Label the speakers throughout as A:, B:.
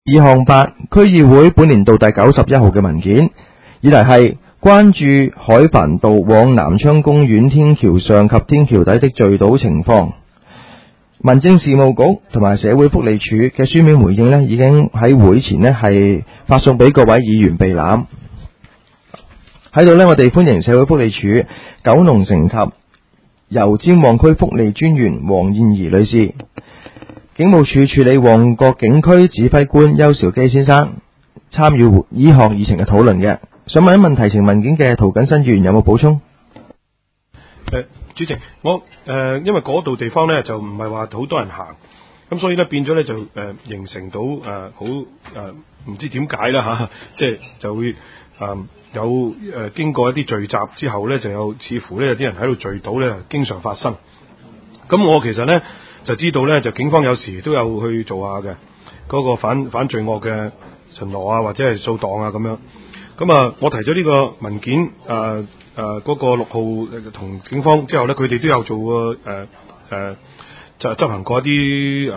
A: 2.8區議會本年度第91號嘅文件，議題係關注海帆道往南昌公園天橋上及天橋底的聚賭情況。民政事務局同埋社會福利署嘅書面回應呢，已經喺會前呢係發送俾各位議員備覽。喺度呢，我哋歡迎社會福利署九龍城及油尖旺區福利專員黃燕儀女士，警務處處理旺角警區指揮官邱兆基先生參與呢項議程嘅討論嘅。想問一問提呈文件嘅涂謹申議員有冇補充？
B: 主席，我因為嗰度地方咧就唔係話好多人行，咁所以咧變咗咧就形成到好唔知點解啦嚇，即係就會有經過一啲聚集之後咧，就有似乎咧有啲人喺度聚賭咧，經常發生。咁我其實咧就知道咧，就警方有時都有去做下嘅嗰個反罪惡嘅巡邏啊，或者係掃檔啊咁樣。咁啊，我提咗呢個文件嗰個6號同警方之後咧，佢哋都有做過就執行過一啲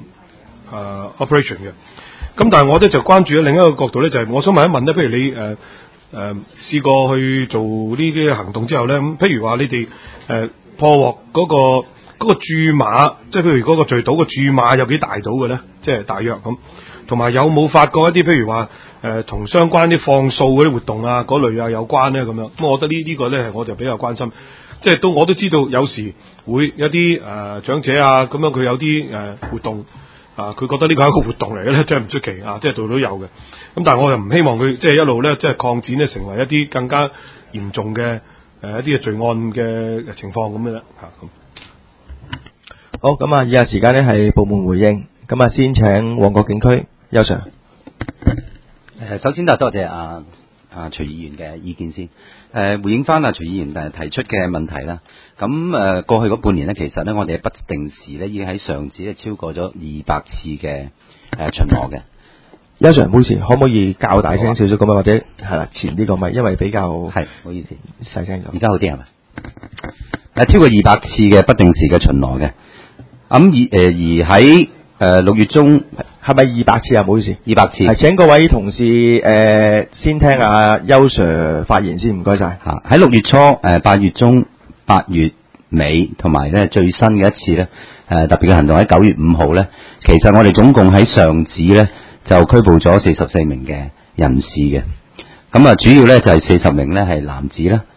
B: operation 嘅。咁但係我咧就關注咗另一個角度咧，就係我想問一問咧，譬如你試過去做呢啲行動之後咧，咁譬如話你哋破獲嗰個注碼，即係譬如嗰個聚賭嘅注碼有幾大到嘅咧？即係大約咁，同埋有冇發過一啲譬如話同相關啲放數嗰啲活動啊嗰類啊有關咧咁樣？咁我覺得呢個咧我就比較關心，即係我都知道有時會有啲長者啊咁樣佢有啲活動佢覺得呢個係一個活動嚟嘅咧，真係唔出奇啊！即係度都有嘅。咁但係我又唔希望佢即係一路咧即係擴展咧成為一啲更加嚴重嘅一啲嘅罪案嘅情況咁樣啦咁。
A: 好，咁啊，以下時間呢係部門回應，咁啊先請旺角警區邱 Sir。
C: 首先多謝徐議員嘅意見先。回應翻徐議員提出嘅問題啦。咁過去嗰半年呢，其實呢，我哋不定時呢已經喺上址超過咗200次嘅巡邏嘅。
A: 邱 Sir，唔好意思，可唔可以較大聲少少咁啊？或者係啦，前啲個咪，因為比較
C: 係，唔好意思，
A: 細聲咗。
C: 而家好啲係咪？超過200次嘅不定時嘅巡邏嘅。咁而喺6月中
A: 係咪200次啊？唔好意思，200次。係請各位同事先聽阿邱 Sir 發言先，唔該晒。
C: 喺6月初、8月中、8月尾同埋咧最新嘅一次咧，特別嘅行動喺9月5號咧，其實我哋總共喺上址咧就拘捕咗44名嘅人士嘅。咁啊，主要咧就係40名咧係男子啦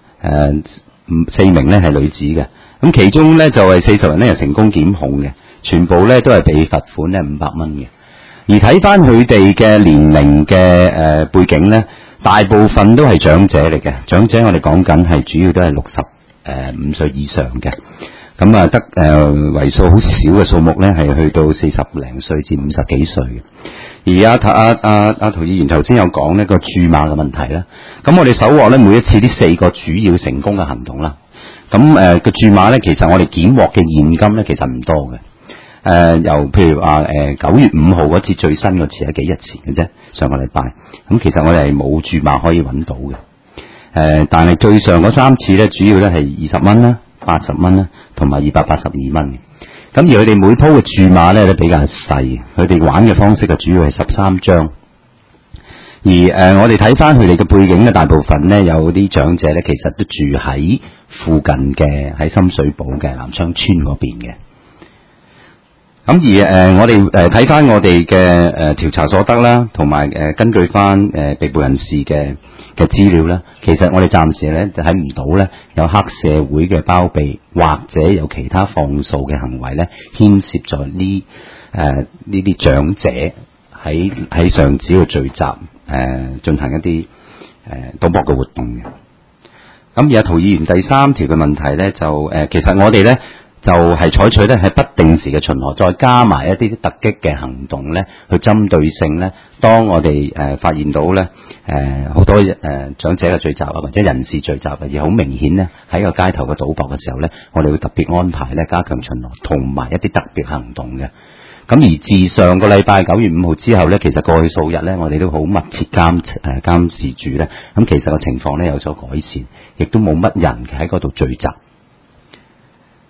C: ，4名咧係女子嘅。咁其中咧就係40人咧係成功檢控嘅，全部咧都係被罰款咧500蚊嘅。而睇翻佢哋嘅年齡嘅背景咧，大部分都係長者嚟嘅。長者我哋講緊係主要都係65歲以上嘅。咁啊得為數好少嘅數目咧係去到40零歲至50幾歲嘅。而涂議員頭先有講呢個注碼嘅問題啦。咁我哋搜獲咧每一次呢4個主要成功嘅行動啦。咁個注碼咧，其實我哋檢獲嘅現金咧，其實唔多嘅。由譬如話9月5號嗰次最新嗰次係幾日前嘅啫，上個禮拜。咁其實我哋係冇注碼可以揾到嘅。但係最上嗰3次咧，主要咧係20蚊啦、80蚊啦，同埋282蚊嘅。咁而佢哋每鋪嘅注碼咧都比較細，佢哋玩嘅方式嘅主要係13張。而我哋睇翻佢哋嘅背景咧，大部分咧有啲長者咧，其實都住喺附近嘅喺深水埗嘅南昌村嗰邊嘅。咁而我哋睇翻我哋嘅調查所得啦，同埋根據翻被捕人士嘅資料啦，其實我哋暫時咧就睇唔到咧有黑社會嘅包庇或者有其他放數嘅行為咧牽涉咗呢啲長者喺上址度聚集進行一啲賭博嘅活動嘅。咁而家涂議員第3條嘅問題咧，就其實我哋咧就係採取咧係不定時嘅巡邏，再加埋一啲突擊嘅行動咧，去針對性咧。當我哋發現到咧好多長者嘅聚集啊，或者人士聚集啊，而好明顯咧喺個街頭嘅賭博嘅時候咧，我哋會特別安排咧加強巡邏，同埋一啲特別行動嘅。咁而自上個禮拜9月5號之後咧，其實過去數日咧，我哋都好密切監視住咧。咁其實個情況咧有所改善，亦都冇乜人喺嗰度聚集。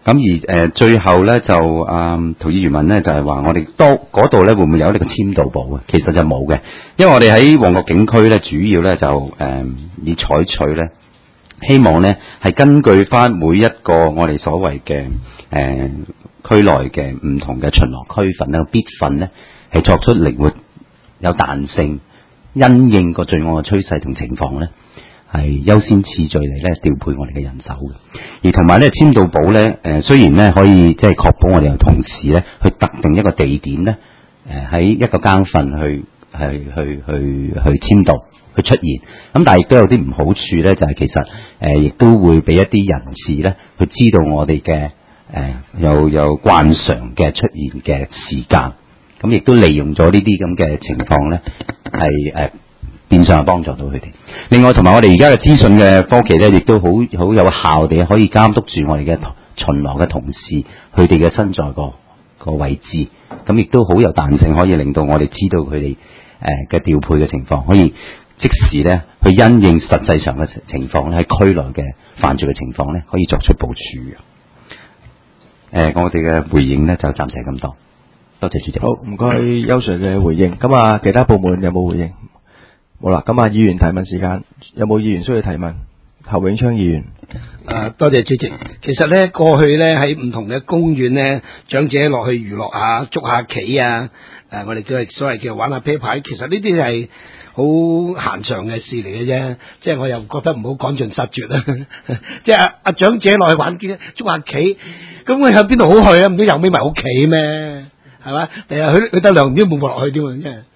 C: 而最後咧就陶議員問咧就係話我哋嗰度咧會唔會有呢個簽到簿啊？其實就冇嘅，因為我哋喺旺角警區咧主要咧就以採取咧，希望咧係根據翻每一個我哋所謂嘅區內嘅唔同嘅巡邏區份咧必份咧係作出靈活有彈性，因應個罪案嘅趨勢同情況咧。係優先次序嚟咧調配我哋嘅人手嘅，而同埋咧簽到簿咧，雖然咧可以即係確保我哋有同事咧去特定一個地點咧，喺一個更份去簽到去出現，咁但係亦都有啲唔好處咧，就係其實亦都會俾一啲人士咧去知道我哋嘅有慣常嘅出現嘅時間，咁亦都利用咗呢啲咁嘅情況咧係變相係幫助到佢哋。另外，同埋我哋而家嘅資訊嘅科技咧，亦都好有效地可以監督住我哋嘅巡邏嘅同事，佢哋嘅身在個位置，咁亦都好有彈性，可以令到我哋知道佢哋嘅調配嘅情況，可以即時咧去因應實際上嘅情況咧，喺區內嘅犯罪嘅情況咧，可以作出部署嘅。我哋嘅回應咧就暫時係咁多，多謝主席。
A: 好，唔該邱 Sir 嘅回應。咁啊，其他部門有冇回應？好啦，咁啊，議員提問時間，有冇議員需要提問？侯永昌議員。
D: 多謝主席。其實咧，過去咧喺唔同嘅公園咧，長者落去娛樂下、捉下棋啊，我哋都係所謂叫玩下啤牌。其實呢啲係好閒常嘅事嚟嘅啫，即係我又覺得唔好趕盡殺絕啦。即係阿長者落去玩捉下棋，咁佢向邊度好去啊？唔通又孭埋屋企咩？係嘛？第日佢得兩點半落去添啊！真係。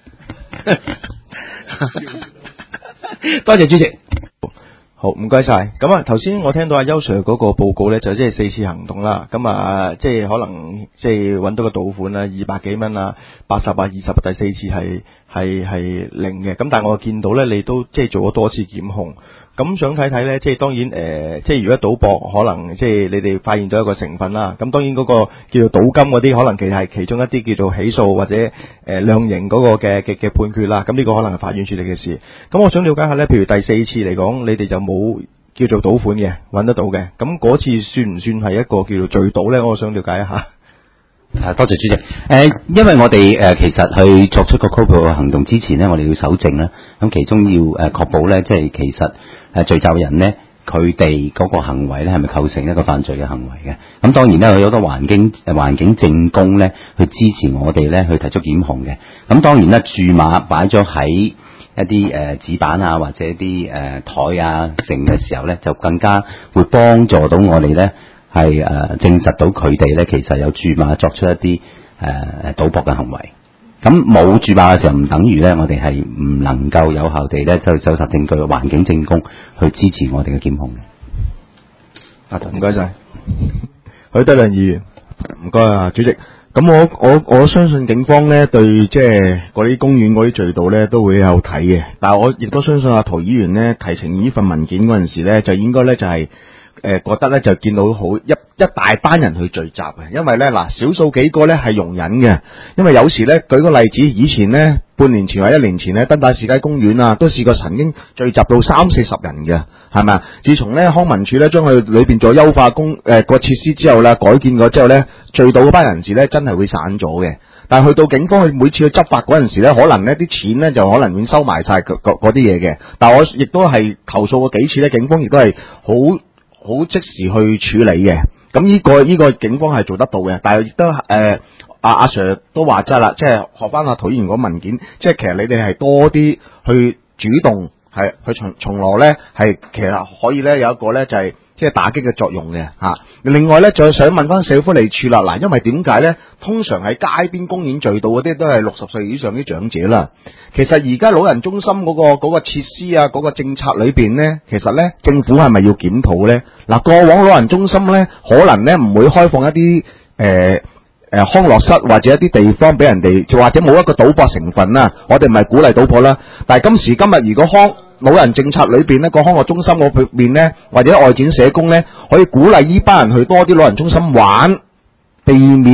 D: 多謝主席。
A: 好，唔該晒。咁啊，頭先我聽到阿邱 Sir 嗰個報告咧，就即係4次行動啦。咁啊，即係可能即係揾到個賭款啦，200幾蚊啊，80啊，20，第4次係零嘅。咁但係我見到咧，你都即係做咗多次檢控。咁想睇睇咧，即係當然即係如果賭博可能即係你哋發現咗一個成分啦。咁當然嗰個叫做賭金嗰啲，可能其實係其中一啲叫做起訴或者量刑嗰個嘅判決啦。咁呢個可能係法院處理嘅事。咁我想了解下咧，譬如第4次嚟講，你哋就冇叫做賭款嘅，揾得到嘅。咁嗰次算唔算係一個叫做聚賭咧？我想了解一下。
C: 多謝主席。因為我哋其實去作出個拘捕嘅行動之前呢，我哋要搜證啦。咁其中要確保咧，即係其實聚集人呢，佢哋嗰個行為咧係咪構成一個犯罪嘅行為嘅？咁當然咧，佢有好多環境證供咧去支持我哋咧去提出檢控嘅。咁當然咧，注碼擺咗喺一啲紙板啊，或者一啲台啊成嘅時候咧，就更加會幫助到我哋咧。係證實到佢哋咧，其實有注碼作出一啲賭博嘅行為。咁冇注碼嘅時候，唔等於咧，我哋係唔能夠有效地咧，就搜集證據、環境證供去支持我哋嘅檢控嘅。
A: 唔該晒，許德亮議員，唔該啊，主席。咁我相信警方咧對即係嗰啲公園嗰啲隧道咧都會有睇嘅，但係我亦都相信阿陶議員咧提呈呢份文件嗰陣時咧，就應該咧就係。覺得咧就見到好一大班人去聚集嘅，因為咧嗱少數幾個咧係容忍嘅，因為有時咧舉個例子，以前咧半年前或1年前咧登打士街公園啊，都試過曾經聚集到30-40人嘅，係咪啊？自從咧康文署咧將佢裏邊做優化個設施之後啦，改建咗之後咧，聚到嗰班人士咧真係會散咗嘅。但係去到警方去每次去執法嗰陣時咧，可能呢啲錢咧就可能已經收埋晒嗰啲嘢嘅。但係我亦都係投訴過幾次咧，警方亦都係好即時去處理嘅，咁呢個警方係做得到嘅，但係亦都阿 Sir 都話齋啦，即係學翻阿陶議員嗰文件，即係其實你哋係多啲去主動係去巡邏咧，係其實可以咧有一個咧就係即係打擊嘅作用嘅嚇。另外咧，再想問翻社會福利處啦，嗱，因為點解咧？通常喺街邊公園聚到嗰啲都係60歲以上啲長者啦。其實而家老人中心嗰個設施啊，嗰個政策裏邊咧，其實咧政府係咪要檢討咧？嗱，過往老人中心咧，可能咧唔會開放一啲康樂室或者一啲地方俾人哋，就或者冇一個賭博成分啦。我哋唔係鼓勵賭博啦，但係今時今日如果老人政策裏邊呢個康樂中心嗰邊呢，或者外展社工呢，可以鼓勵呢班人去多啲老人中心玩，避免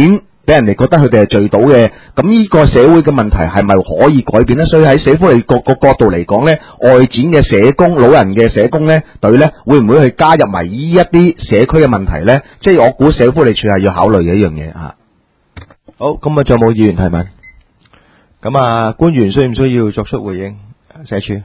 A: 俾人哋覺得佢哋係聚到嘅，咁呢個社會嘅問題係咪可以改變咧？所以喺社福利各個角度嚟講咧，外展嘅社工、老人嘅社工咧隊咧，會唔會去加入埋呢一啲社區嘅問題咧？即係我估社福利處係要考慮嘅一樣嘢嚇。好，咁啊，仲有冇議員提問？咁啊，官員需唔需要作出回應？社署。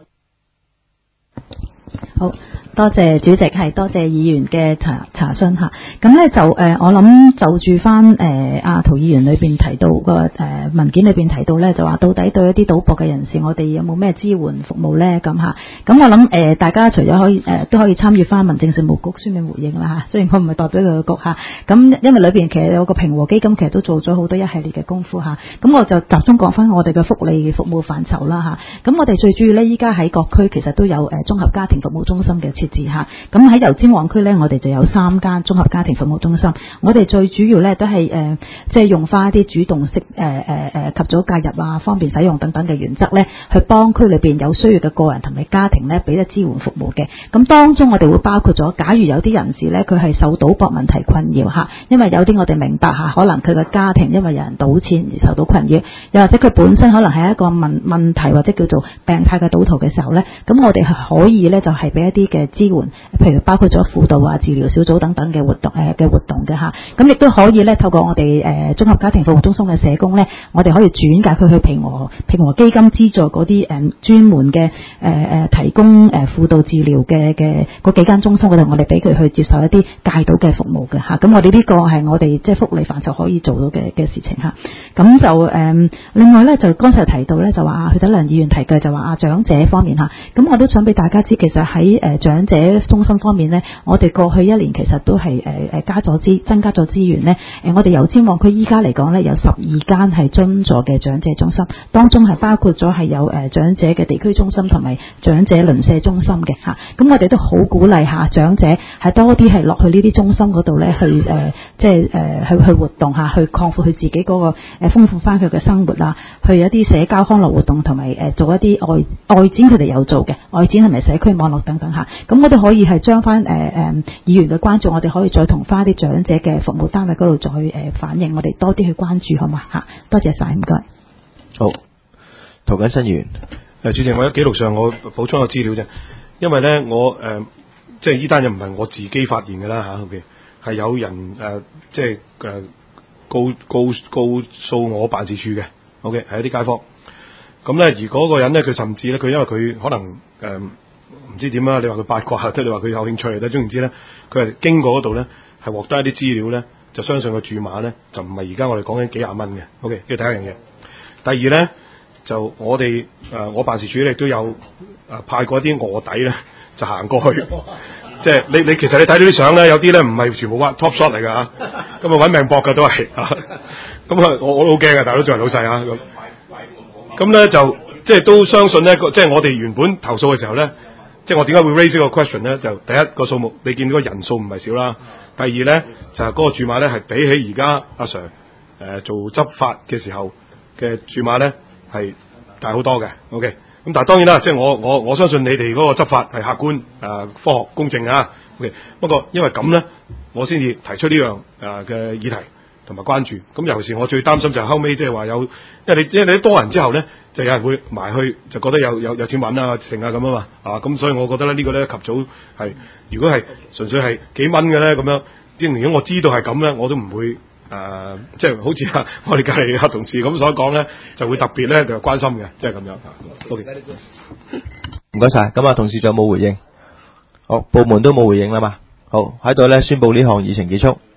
E: 好，多謝主席，係多謝議員嘅查詢嚇。咁咧就我諗就住翻阿涂議員裏邊提到個文件裏邊提到咧，就話到底對一啲賭博嘅人士，我哋有冇咩支援服務咧？咁嚇，咁我諗大家除咗可以都可以參與翻民政事務局書面回應啦嚇。雖然我唔係代表佢個局嚇，咁因為裏邊其實有個平和基金，其實都做咗好多一系列嘅功夫嚇。咁我就集中講翻我哋嘅福利服務範疇啦嚇。咁我哋最主要咧，依家喺各區其實都有綜合家庭服務中心嘅設置嚇。咁喺油尖旺區咧，我哋就有3間綜合家庭服務中心。我哋最主要咧都係即係用翻一啲主動式及早介入啊、方便使用等等嘅原則咧，去幫區裏邊有需要嘅個人同埋家庭咧，俾得支援服務嘅。咁當中我哋會包括咗，假如有啲人士咧，佢係受賭博問題困擾嚇，因為有啲我哋明白嚇，可能佢嘅家庭因為有人賭錢而受到困擾，又或者佢本身可能係一個問題或者叫做病態嘅賭徒嘅時候咧，咁我哋係可以咧就係俾一啲嘅支援。譬如包括咗輔導啊、治療小組等等嘅活動嘅嚇，咁亦都可以咧透過我哋綜合家庭服務中心嘅社工咧，我哋可以轉介佢去平和基金資助嗰啲專門嘅提供輔導治療嘅嗰幾間中心嗰度，我哋俾佢去接受一啲戒賭嘅服務嘅嚇。咁我哋呢個係我哋即係福利範疇可以做到嘅事情嚇。咁就另外咧就剛才提到咧就話許德良議員提嘅就話長者方面嚇，咁我都想俾大家知，其實喺長者中心方面呢，我哋過去一年其實都係增加咗資源呢。我哋油尖旺區依家嚟講呢，有12間係津助嘅長者中心，當中係包括咗係有長者嘅地區中心同埋長者鄰舍中心嘅嚇。咁我哋都好鼓勵下長者係多啲係落去呢啲中心嗰度呢，去去活動下，去擴闊佢自己嗰個豐富翻佢嘅生活啊，去一啲社交康樂活動同埋做一啲外展，佢哋有做嘅外展同埋社區網絡等等嚇。咁我哋可以係將翻議員嘅關注，我哋可以再同翻啲長者嘅服務單位嗰度再反映，我哋多啲去關注，好嘛嚇？多謝晒，唔該。
A: 好，涂謹申議員。
B: 主席，我喺記錄上我補充個資料啫，因為咧我即係呢單嘢唔係我自己發現嘅啦嚇，OK，係有人即係告訴我辦事處嘅 ，OK， 係一啲街坊。咁咧，而嗰個人咧，佢甚至咧，佢因為佢可能唔知點啦，你話佢八卦，即係你話佢有興趣，總言之咧，佢係經過嗰度咧，係獲得一啲資料咧，就相信個注碼咧，就唔係而家我哋講緊幾廿蚊嘅。OK，呢個第一樣嘢。第二咧，就我哋我辦事處亦都有派過一啲臥底咧，就行過去。即係你其實你睇到啲相咧，有啲咧唔係全部top shot 嚟㗎嚇，咁啊揾命搏㗎都係嚇。咁啊，我都好驚㗎，大佬做人老細嚇咁咧就即係都相信咧，即係我哋原本投訴嘅時候咧。即係我點解會 raise 呢個 question 咧？就第一個數目，你見到個人數唔係少啦。第二咧就係嗰個注碼咧係比起而家阿 Sir 做執法嘅時候嘅注碼咧係大好多嘅。OK，咁但係當然啦，即係我相信你哋嗰個執法係客觀科學公正啊。OK，不過因為咁咧，我先至提出呢樣嘅議題同埋關注。咁尤其是我最擔心就係後尾即係話有，因為你多人之後咧。就有人會埋去，就覺得有錢揾啊，剩啊咁啊嘛，咁所以我覺得咧呢個咧及早係，如果係純粹係幾蚊嘅咧咁樣，即係如果我知道係咁咧，我都唔會即係好似我哋隔離黑同事咁所講咧，就會特別咧就關心嘅，即係咁樣。OK，
A: 唔該晒。咁啊，同事仲有冇回應？好，部門都冇回應啦嘛。好，喺度咧宣佈呢項議程結束。